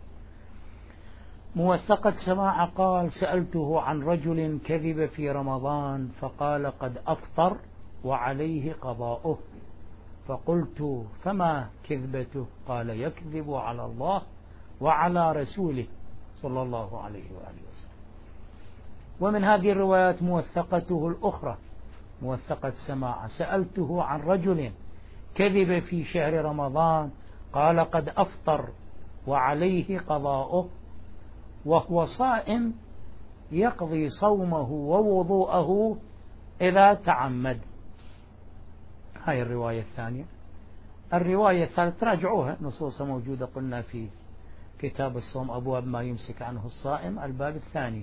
موثقة سماع قال سألته عن رجل كذب في رمضان فقال قد أفطر وعليه قضاؤه، فقلت فما كذبته؟ قال يكذب على الله وعلى رسوله صلى الله عليه وآله وسلم. ومن هذه الروايات موثقته الأخرى موثقة سماع سألته عن رجل كذب في شهر رمضان قال قد أفطر وعليه قضاؤه، وهو صائم يقضي صومه ووضوءه إذا تعمد. هاي الرواية الثانية. الرواية الثالثة راجعوها، نصوصها موجودة قلنا في كتاب الصوم أبواب ما يمسك عنه الصائم الباب الثاني.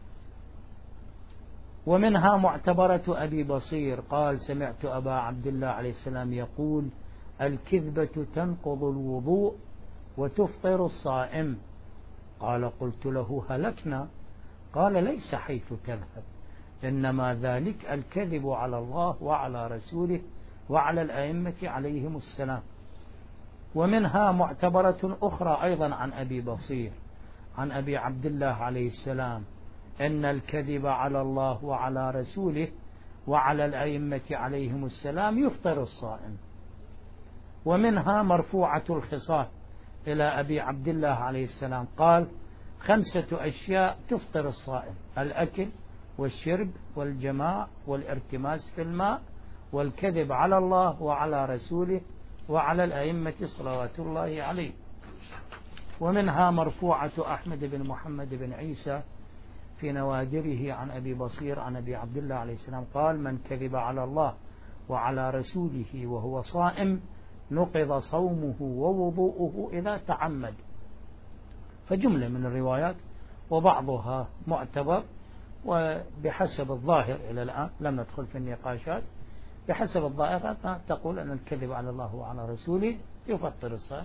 ومنها معتبرة أبي بصير قال سمعت أبا عبد الله عليه السلام يقول الكذبة تنقض الوضوء وتفطر الصائم. قال قلت له هلكنا. قال ليس حيث تذهب، إنما ذلك الكذب على الله وعلى رسوله وعلى الأئمة عليهم السلام. ومنها معتبرة أخرى أيضا عن أبي بصير عن أبي عبد الله عليه السلام إن الكذب على الله وعلى رسوله وعلى الأئمة عليهم السلام يفطر الصائم. ومنها مرفوعة الخصال إلى أبي عبد الله عليه السلام قال خمسة أشياء تفطر الصائم: الأكل والشرب والجماع والارتماس في الماء والكذب على الله وعلى رسوله وعلى الأئمة صلوات الله عليه. ومنها مرفوعة أحمد بن محمد بن عيسى في نوادره عن أبي بصير عن أبي عبد الله عليه السلام قال من كذب على الله وعلى رسوله وهو صائم نقض صومه ووضوءه إذا تعمد. فجملة من الروايات وبعضها معتبر، وبحسب الظاهر إلى الآن لم ندخل في النقاشات، بحسب الظاهر تقول أن الكذب على الله وعلى رسوله يفطر الصائم.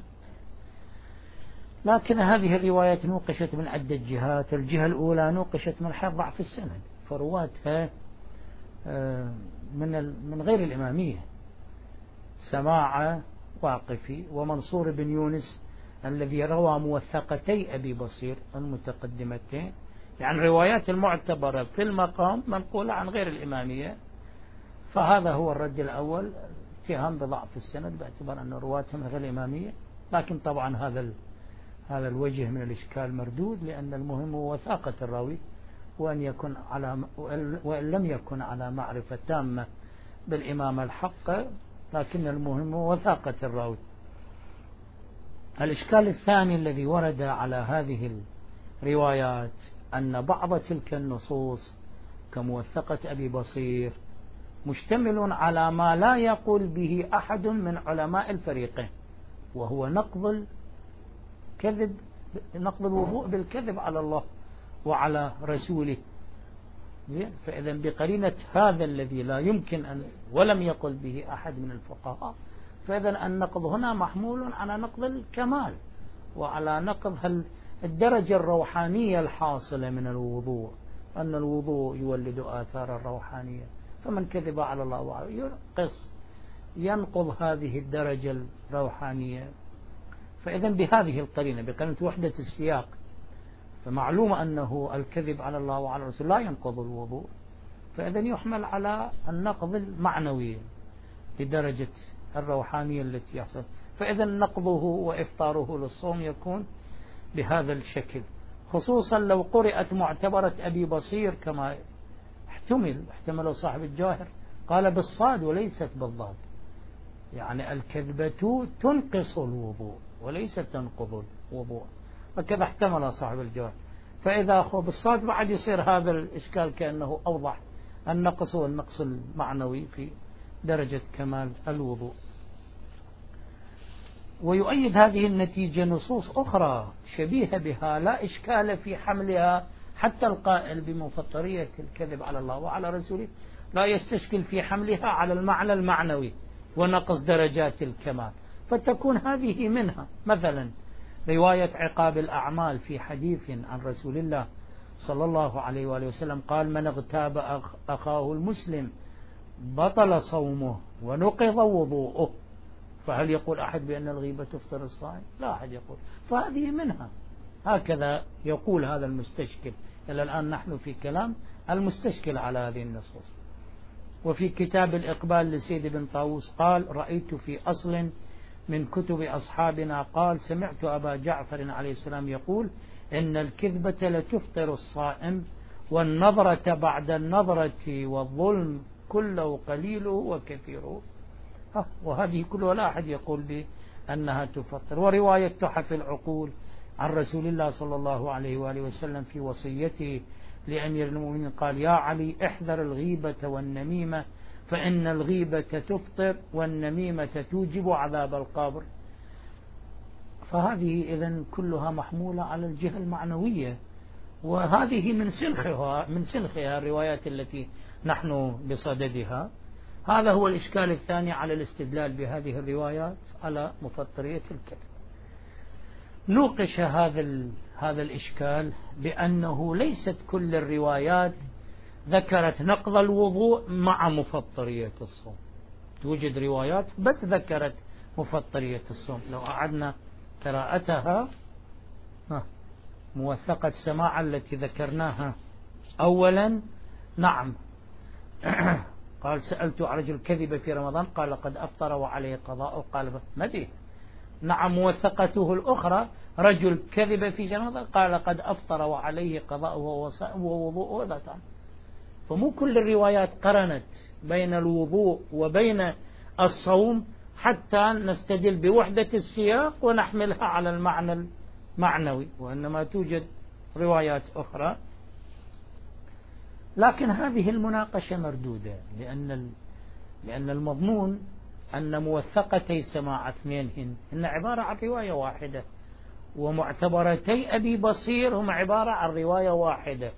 لكن هذه الروايات نوقشت من عدة جهات. الجهة الأولى نوقشت من حيث ضعف السند، فرواتها من من غير الإمامية، سماعة واقفي ومنصور بن يونس الذي روى موثقتي أبي بصير المتقدمتين، يعني روايات المعتبرة في المقام منقولة عن غير الإمامية. فهذا هو الرد الأول، اتهام بضعف السند باعتبار أن رواتهم غير الإمامية. لكن طبعا هذا هذا الوجه من الإشكال مردود، لأن المهم هو وثاقة الراوي، وأن يكون على وإن لم يكن على معرفة تامة بالإمام الحق، لكن المهم هو وثاقة الراوي. الإشكال الثاني الذي ورد على هذه الروايات أن بعض تلك النصوص كموثقة أبي بصير مشتمل على ما لا يقول به أحد من علماء الفريقين، وهو نقض الكذب نقض الوضوء بالكذب على الله وعلى رسوله. زين، فإذا بقرينة هذا الذي لا يمكن أن ولم يقل به أحد من الفقهاء، فإذا النقض هنا محمول على نقض الكمال وعلى نقض الدرجة الروحانية الحاصلة من الوضوء، أن الوضوء يولد آثار الروحانية، فمن كذب على الله وعلى ينقص ينقض هذه الدرجة الروحانية. فإذا بهذه القرينة بقرينة وحدة السياق فمعلوم أنه الكذب على الله وعلى رسوله لا ينقض الوضوء، فإذا يحمل على النقض المعنوي لدرجة الروحانية التي يحصل. فإذا نقضه وإفطاره للصوم يكون بهذا الشكل، خصوصا لو قرأت معتبرة أبي بصير كما احتمل احتمله صاحب الجواهر، قال بالصاد وليست بالضاد، يعني الكذبة تنقص الوضوء وليست تنقض الوضوء، وكذا احتمل صاحب الجواهر. فإذا أخذ بالصاد بعد يصير هذا الإشكال كأنه أوضح، النقص هو النقص المعنوي في درجة كمال الوضوء. ويؤيد هذه النتيجة نصوص أخرى شبيهة بها لا إشكال في حملها، حتى القائل بمفطرية الكذب على الله وعلى رسوله لا يستشكل في حملها على المعنى المعنوي ونقص درجات الكمال، فتكون هذه منها. مثلا رواية عقاب الأعمال في حديث عن رسول الله صلى الله عليه وآله وسلم قال من اغتاب أخاه المسلم بطل صومه ونقض وضوءه. فهل يقول أحد بأن الغيبة تفطر الصائم؟ لا أحد يقول، فهذه منها. هكذا يقول هذا المستشكل. إلى الآن نحن في كلام المستشكل على هذه النصوص. وفي كتاب الإقبال لسيد بن طاووس قال رأيت في أصل من كتب أصحابنا قال سمعت أبا جعفر عليه السلام يقول إن الكذبة لتفطر الصائم والنظرة بعد النظرة والظلم كله قليله وكثيره. وهذه كلها لا أحد يقول بأنها تفطر. ورواية تحف العقول عن رسول الله صلى الله عليه وآله وسلم في وصيته لأمير المؤمنين قال: يا علي احذر الغيبة والنميمة فإن الغيبة تفطر والنميمة توجب عذاب القبر. فهذه إذن كلها محمولة على الجهة المعنوية، وهذه من سلخها من سلخها الروايات التي نحن بصددها. هذا هو الإشكال الثاني على الاستدلال بهذه الروايات على مفطرية الكذب. نوقش هذا هذا الإشكال بأنه ليست كل الروايات ذكرت نقض الوضوء مع مفطرية الصوم. توجد روايات بس ذكرت مفطرية الصوم. لو أعدنا قراءتها، موثقة سماع التي ذكرناها أولا: نعم قال: سألت عن رجل كذب في رمضان قال قد أفطر وعليه قضاء قال مدي. نعم، موثقته الأخرى: رجل كذب في رمضان قال قد أفطر وعليه قضاء ووضوء ذاتان. فمو كل الروايات قرنت بين الوضوء وبين الصوم حتى نستدل بوحدة السياق ونحملها على المعنى المعنوي، وإنما توجد روايات أخرى. لكن هذه المناقشة مردودة، لأن لأن المضمون أن موثقتي سماع اثنين هن عبارة عن رواية واحدة، ومعتبرتي أبي بصير هم عبارة عن رواية واحدة،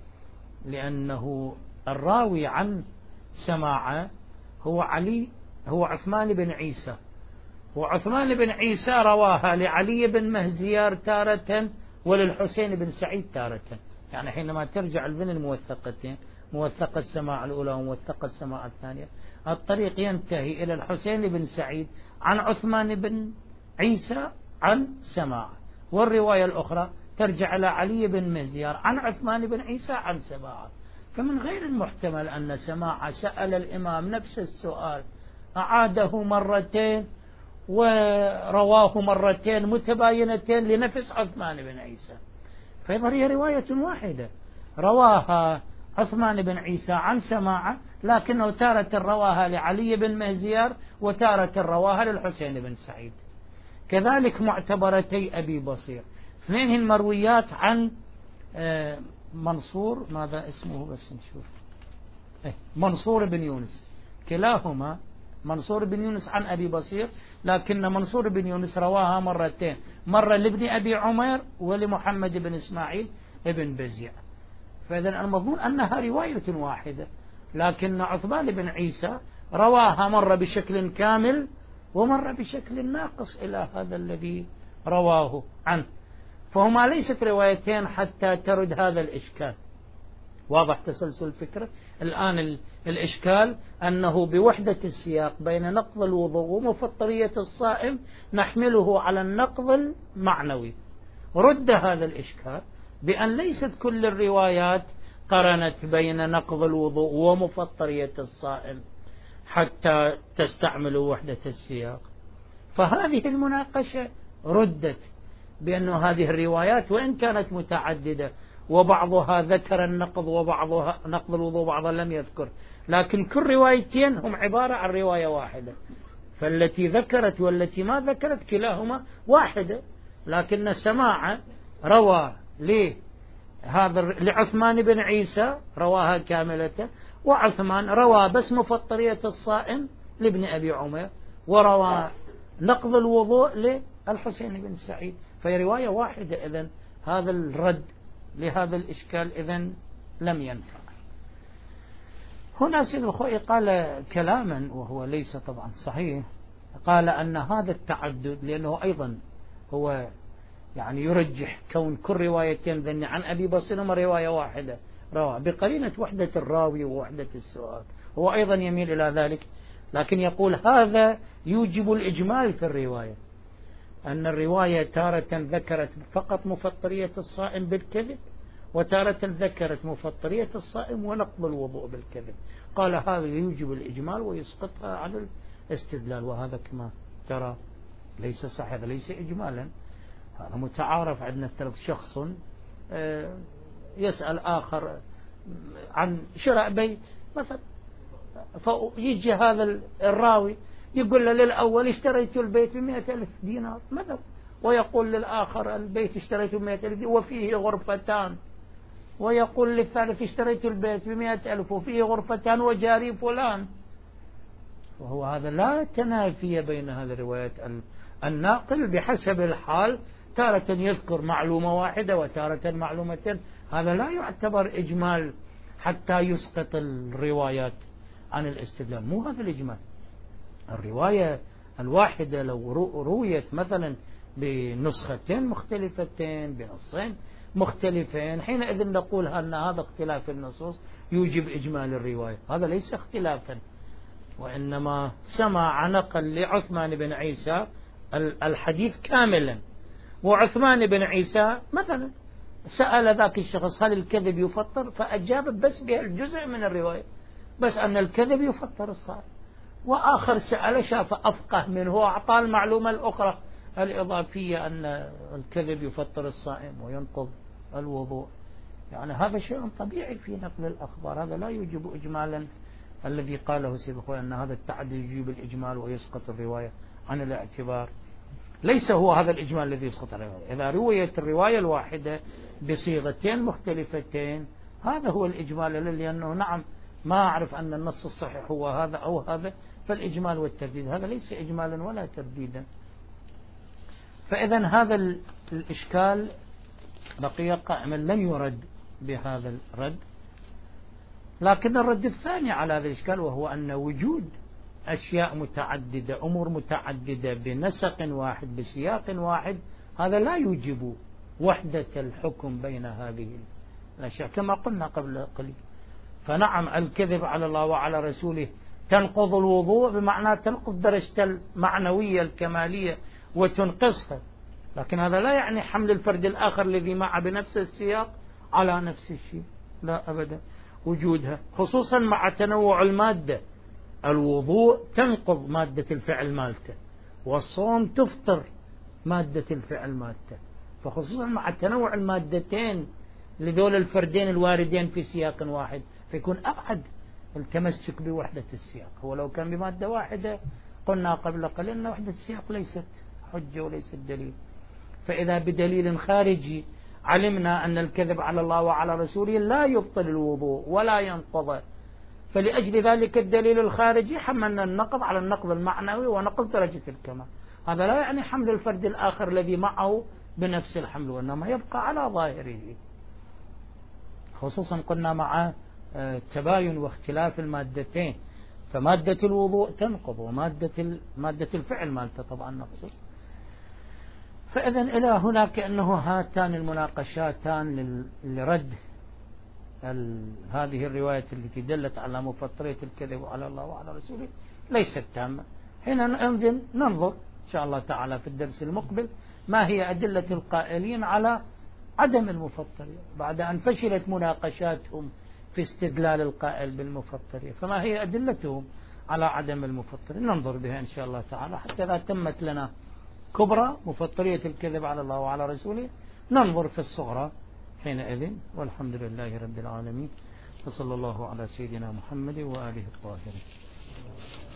لأنه الراوي عن سماعة هو علي هو عثمان بن عيسى، وعثمان بن عيسى رواها لعلي بن مهزيار تارة وللحسين بن سعيد تارة. يعني حينما ترجع بين الموثقتين، موثقة السماع الأولى وموثقة السماع الثانية، الطريق ينتهي إلى الحسين بن سعيد عن عثمان بن عيسى عن سماع، والرواية الأخرى ترجع إلى علي بن مهزيار عن عثمان بن عيسى عن سماع. فمن غير المحتمل أن سماع سأل الإمام نفس السؤال أعاده مرتين ورواه مرتين متباينتين لنفس عثمان بن عيسى، فإذا هي رواية واحدة رواها عثمان بن عيسى عن سماعة، لكنه تارة رواها لعلي بن مهزيار وتارة رواها للحسين بن سعيد. كذلك معتبرتي أبي بصير، اثنين المرويات عن منصور، ماذا اسمه بس نشوف، منصور بن يونس، كلاهما منصور بن يونس عن أبي بصير، لكن منصور بن يونس رواها مرتين، مرة لابن أبي عمير ولمحمد بن إسماعيل ابن بزيع. فإذا المضمون أنها رواية واحدة، لكن عثمان بن عيسى رواها مرة بشكل كامل ومرة بشكل ناقص إلى هذا الذي رواه عنه، فهما ليست روايتين حتى ترد هذا الإشكال. واضح تسلسل الفكرة؟ الآن الإشكال أنه بوحدة السياق بين نقض الوضوء ومفطرية الصائم نحمله على النقض المعنوي. رد هذا الإشكال بأن ليست كل الروايات قرنت بين نقض الوضوء ومفطرية الصائم حتى تستعملوا وحدة السياق. فهذه المناقشة ردت بأن هذه الروايات وإن كانت متعددة وبعضها ذكر النقض وبعضها نقض الوضوء وبعضها لم يذكر، لكن كل روايتين هم عبارة عن رواية واحدة، فالتي ذكرت والتي ما ذكرت كلاهما واحدة، لكن سماعة روى ليه هذا لعثمان بن عيسى رواها كاملة، وعثمان روى بس مفطرية الصائم لابن أبي عمر، وروى نقض الوضوء للحسين بن سعيد، فهي رواية واحدة. إذن هذا الرد لهذا الإشكال إذن لم ينفع. هنا سيد الخوئي قال كلاما وهو ليس طبعا صحيح، قال أن هذا التعدد لأنه أيضا هو يعني يرجح كون كل روايتين ذني عن أبي بصير هما رواية واحدة روى بقرينة وحدة الراوي ووحدة السؤال، هو أيضا يميل إلى ذلك، لكن يقول هذا يوجب الإجمال في الرواية، أن الرواية تارة ذكرت فقط مفطرية الصائم بالكذب، وتارة ذكرت مفطرية الصائم ونقض الوضوء بالكذب. قال هذا يوجب الإجمال ويسقطها على الاستدلال، وهذا كما ترى ليس صحيح، ليس إجمالا، هذا متعارف. عندنا ثلاث شخص يسأل آخر عن شراء بيت مثلا، فيجي هذا الراوي يقول له للأول اشتريت البيت بمئة ألف دينار مثلا، ويقول للآخر البيت اشتريته بمئة ألف وفيه غرفتان، ويقول للثالث اشتريت البيت بمئة ألف وفيه غرفتان وجاري فلان. وهو هذا لا تنافي بين هذه الروايات. الناقل بحسب الحال تارة يذكر معلومة واحدة وتارة معلومتين، هذا لا يعتبر إجمال حتى يسقط الروايات عن الاستدلال. مو هذا الإجمال. الرواية الواحدة لو رويت مثلا بنسختين مختلفتين بنصين مختلفين، حينئذ نقول أن هذا اختلاف النصوص يوجب إجمال الرواية. هذا ليس اختلافا، وإنما سمع نقل لعثمان بن عيسى الحديث كاملا، وعثمان بن عيسى مثلا سأل ذاك الشخص هل الكذب يفطر، فأجاب بس بهالجزء من الرواية، بس أن الكذب يفطر الصائم. وآخر سأل شاف أفقه منه وأعطاه المعلومة الأخرى الإضافية أن الكذب يفطر الصائم وينقض الوضوء. يعني هذا شيء طبيعي في نقل الأخبار، هذا لا يوجب إجمالا الذي قاله سيد أخوي أن هذا التعدي يجيب الإجمال ويسقط الرواية عن الاعتبار. ليس هو هذا الإجمال الذي يسقط الرواية. إذا رويت الرواية الواحدة بصيغتين مختلفتين هذا هو الإجمال، لأنه نعم ما أعرف أن النص الصحيح هو هذا أو هذا، فالإجمال والترديد هذا ليس إجمالا ولا ترديدا. فإذا هذا الإشكال بقي قائما لم يرد بهذا الرد. لكن الرد الثاني على هذا الإشكال وهو أن وجود أشياء متعددة أمور متعددة بنسق واحد بسياق واحد هذا لا يوجب وحدة الحكم بين هذه الأشياء كما قلنا قبل قليل. فنعم الكذب على الله وعلى رسوله تنقض الوضوء بمعنى تنقض درجة المعنوية الكمالية وتنقصها، لكن هذا لا يعني حمل الفرد الآخر الذي معه بنفس السياق على نفس الشيء، لا أبدا. وجودها خصوصا مع تنوع المادة، الوضوء تنقض مادة الفعل مالته، والصوم تفطر مادة الفعل مالته، فخصوصا مع تنوع المادتين لدول الفردين الواردين في سياق واحد فيكون أبعد التمسك بوحدة السياق. هو لو كان بمادة واحدة قلنا قبل قليل أن وحدة السياق ليست حجة وليست دليل. فإذا بدليل خارجي علمنا أن الكذب على الله وعلى رسوله لا يبطل الوضوء ولا ينقضه، فلأجل ذلك الدليل الخارجي حملنا النقض على النقض المعنوي ونقص درجة الكمال. هذا لا يعني حمل الفرد الآخر الذي معه بنفس الحمل، وإنما يبقى على ظاهره، خصوصا قلنا مع تباين واختلاف المادتين، فمادة الوضوء تنقض ومادة مادة الفعل مالته طبعا نقص. فإذا إلى هنا كأنه هاتان المناقشاتان لرد هذه الرواية التي دلت على مفطرية الكذب على الله وعلى رسوله ليست تامة. حين ننزل ننظر إن شاء الله تعالى في الدرس المقبل ما هي أدلة القائلين على عدم المفطرية بعد أن فشلت مناقشاتهم في استدلال القائل بالمفطرية، فما هي أدلتهم على عدم المفطرية ننظر بها إن شاء الله تعالى، حتى إذا تمت لنا كبرى مفطرية الكذب على الله وعلى رسوله ننظر في الصغرى حينئذ. والحمد لله رب العالمين، وصلى الله على سيدنا محمد وآله الطاهرين.